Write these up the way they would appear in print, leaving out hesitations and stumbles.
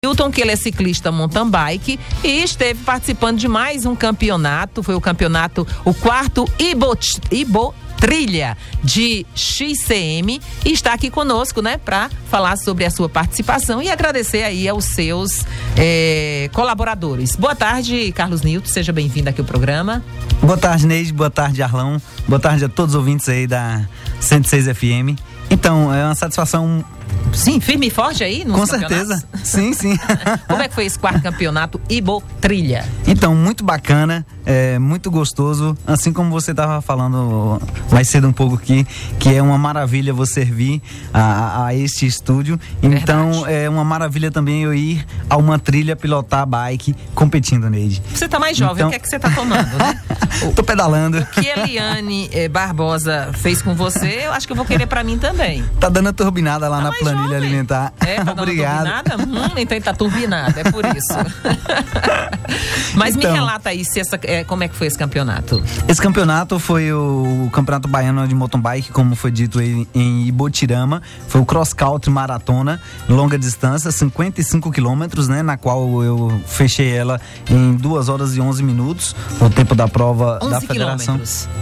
Hilton, que ele é ciclista mountain bike e esteve participando de mais um campeonato, foi o campeonato, o quarto Ibo Trilha de XCM, e está aqui conosco, né, para falar sobre a sua participação e agradecer aí aos seus colaboradores. Boa tarde, Carlos Nilton, seja bem-vindo aqui ao programa. Boa tarde, Neide, boa tarde, Arlão, boa tarde a todos os ouvintes aí da 106 FM. Então, é uma satisfação. Sim, firme e forte aí nos campeonatos? Com certeza, sim. Como é que foi esse quarto campeonato Ibo Trilha? Então, muito bacana, muito gostoso, assim como você estava falando mais cedo um pouco aqui, que é uma maravilha você vir a este estúdio. Então, verdade. É uma maravilha também eu ir a uma trilha, pilotar bike, competindo, Neide. Você tá mais jovem, então... o que é que você tá tomando, né? Tô pedalando. O que a Eliane Barbosa fez com você, eu acho que eu vou querer pra mim também. Tá dando a turbinada lá na planilha jovem. Alimentar. Tá obrigado. Então ele tá turbinado, é por isso. Mas então, me relata aí como é que foi esse campeonato. Esse campeonato foi o Campeonato Baiano de Mountain Bike, como foi dito aí, em Ibotirama. Foi o cross country maratona, longa distância, 55 quilômetros, né? Na qual eu fechei ela em 2 horas e 11 minutos, o tempo da prova da federação.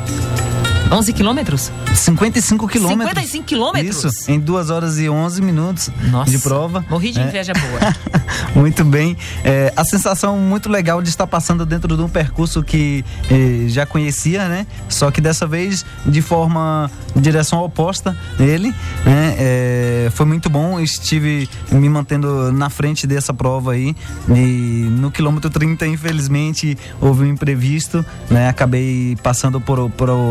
11 quilômetros? 55 quilômetros. 55 quilômetros? Isso, em 2 horas e 11 minutos. Nossa, de prova. Morri de inveja boa. Muito bem. A sensação muito legal de estar passando dentro de um percurso que já conhecia, né? Só que dessa vez de direção oposta dele, né? Foi muito bom, estive me mantendo na frente dessa prova aí, e no quilômetro 30, infelizmente, houve um imprevisto, né? Acabei passando por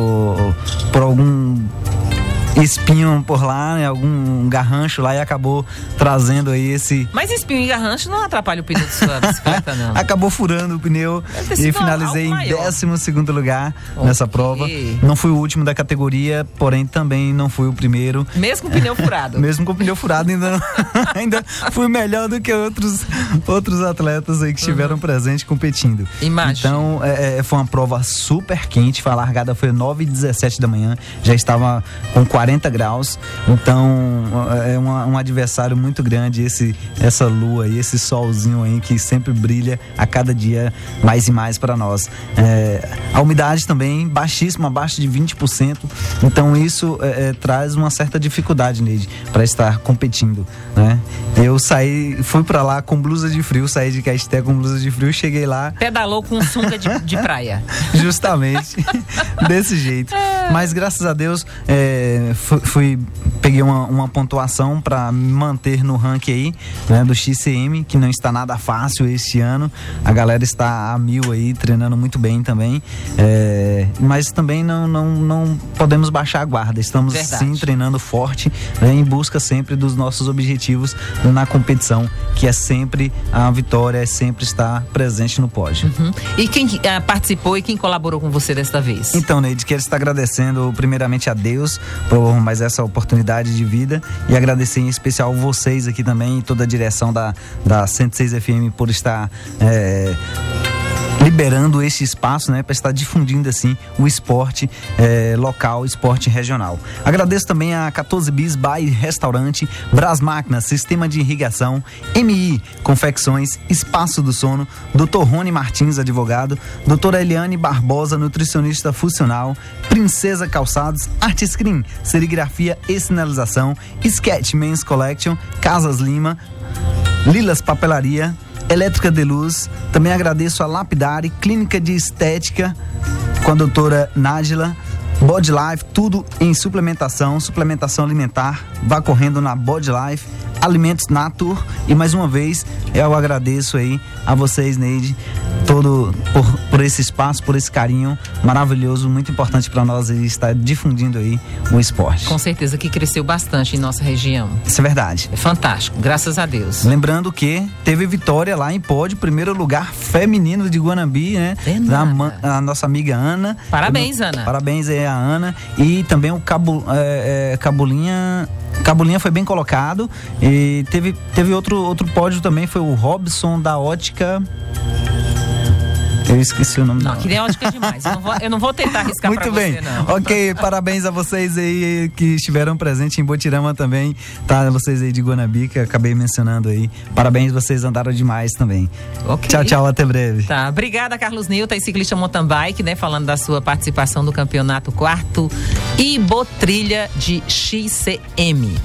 algum espinho por lá, né? Algum garrancho lá, e acabou trazendo aí esse... Mas espinho e garrancho não atrapalha o pneu de sua bicicleta, não? Acabou furando o pneu e finalizei em 12º lugar nessa prova. Não fui o último da categoria, porém também não fui o primeiro. Mesmo com o pneu furado? Mesmo com o pneu furado, ainda fui melhor do que outros atletas aí que estiveram presentes competindo. Imagina. Então, foi uma prova super quente, a largada foi 9h17 da manhã, já estava com 40 graus, então é um adversário muito grande, essa lua aí, esse solzinho aí que sempre brilha a cada dia mais e mais para nós. A umidade também baixíssima, abaixo de 20%, então isso traz uma certa dificuldade, Neide, para estar competindo, né? Eu fui para lá com blusa de frio, saí de Caeté com blusa de frio, cheguei lá... Pedalou com sunga de praia. Justamente, desse jeito. Mas graças a Deus, peguei uma pontuação para me manter no ranking aí, né, do XCM, que não está nada fácil este ano. A galera está a 1000 aí, treinando muito bem também. Mas também não podemos baixar a guarda. Estamos sim treinando forte, né, em busca sempre dos nossos objetivos na competição, que é sempre a vitória, é sempre estar presente no pódio. Uhum. E quem participou e quem colaborou com você desta vez? Então, Neide, quero estar agradecendo primeiramente a Deus por mais essa oportunidade de vida, e agradecer em especial vocês aqui também, toda a direção da 106 FM por estar liberando esse espaço, né, para estar difundindo assim o esporte local, esporte regional. Agradeço também a 14 Bis Bar e Restaurante, Brás Máquinas, Sistema de Irrigação, MI Confecções, Espaço do Sono, Dr. Rony Martins, advogado, Doutora Eliane Barbosa, nutricionista funcional, Princesa Calçados, Arte Screen, serigrafia e sinalização, Sketch Men's Collection, Casas Lima, Lilas Papelaria, Elétrica de Luz. Também agradeço a Lapidare, Clínica de Estética com a doutora Nájila, Body Life, tudo em suplementação alimentar. Vá correndo na Body Life, Alimentos Natur. E mais uma vez eu agradeço aí a vocês, Neide, por esse espaço, por esse carinho maravilhoso, muito importante para nós estar difundindo aí o esporte. Com certeza que cresceu bastante em nossa região. Isso é verdade. É fantástico, graças a Deus. Lembrando que teve vitória lá em pódio, primeiro lugar feminino de Guanambi, né? A nossa amiga Ana. Parabéns, Ana. Parabéns aí a Ana. E também o Cabulinha foi bem colocado. E teve outro pódio também, foi o Robson da Ótica. Eu esqueci o nome. Não, que nem ótica demais. Eu não vou tentar arriscar muito pra bem. você, não. Ok, parabéns a vocês aí que estiveram presentes em Botirama também, tá? Vocês aí de Guanabica, acabei mencionando aí. Parabéns, vocês andaram demais também. Okay. Tchau, tchau, até breve. Tá, obrigada, Carlos Nilton, ciclista mountain bike, né? Falando da sua participação no campeonato 4º Ibotrilha de XCM.